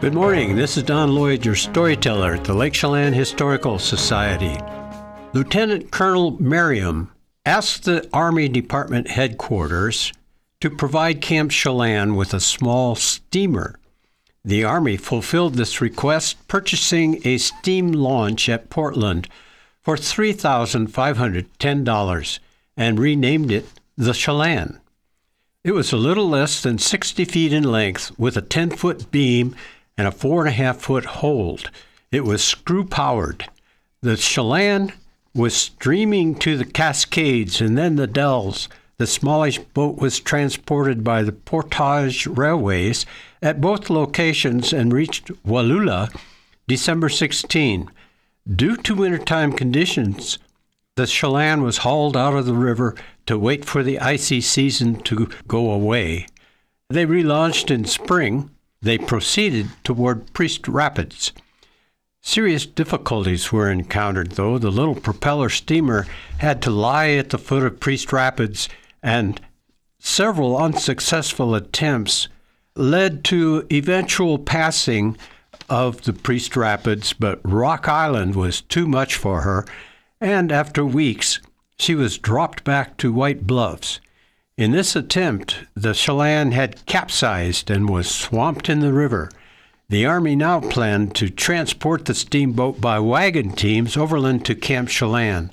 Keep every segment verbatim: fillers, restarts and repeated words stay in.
Good morning. This is Don Lloyd, your storyteller at the Lake Chelan Historical Society. Lieutenant Colonel Merriam asked the Army Department headquarters to provide Camp Chelan with a small steamer. The Army fulfilled this request, purchasing a steam launch at Portland for three thousand five hundred ten dollars and renamed it the Chelan. It was a little less than sixty feet in length with a ten-foot beam and a four and a half foot hold. It was screw-powered. The Chelan was streaming to the Cascades and then the Dells. The smallish boat was transported by the Portage Railways at both locations and reached Wallula December sixteenth. Due to wintertime conditions, the Chelan was hauled out of the river to wait for the icy season to go away. They relaunched in spring. They proceeded toward Priest Rapids. Serious difficulties were encountered, though. The little propeller steamer had to lie at the foot of Priest Rapids, and several unsuccessful attempts led to eventual passing of the Priest Rapids, but Rock Island was too much for her, and after weeks, she was dropped back to White Bluffs. In this attempt, the Chelan had capsized and was swamped in the river. The Army now planned to transport the steamboat by wagon teams overland to Camp Chelan.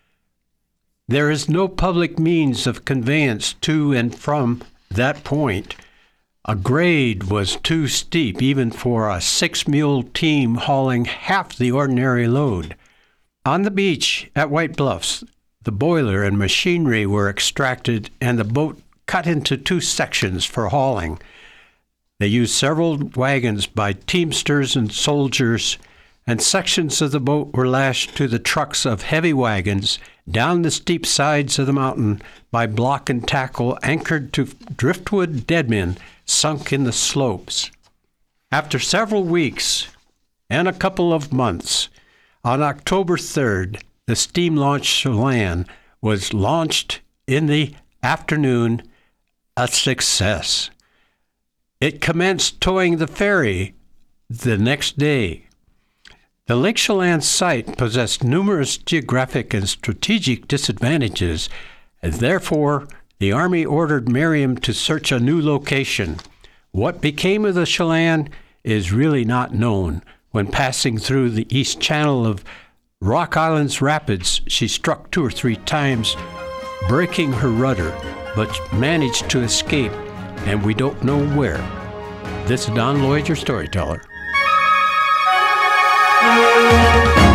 There is no public means of conveyance to and from that point. A grade was too steep even for a six-mule team hauling half the ordinary load. On the beach at White Bluffs, the boiler and machinery were extracted and the boat cut into two sections for hauling. They used several wagons by teamsters and soldiers, and sections of the boat were lashed to the trucks of heavy wagons down the steep sides of the mountain by block and tackle anchored to driftwood deadmen sunk in the slopes. After several weeks and a couple of months, on October third, the steam launch Chelan was launched in the afternoon, a success. It commenced towing the ferry the next day. The Lake Chelan site possessed numerous geographic and strategic disadvantages, and therefore the Army ordered Merriam to search a new location. What became of the Chelan is really not known. When passing through the east channel of Rock Island's rapids, she struck two or three times, breaking her rudder, but managed to escape, and we don't know where. This is Don Lloyd, your storyteller.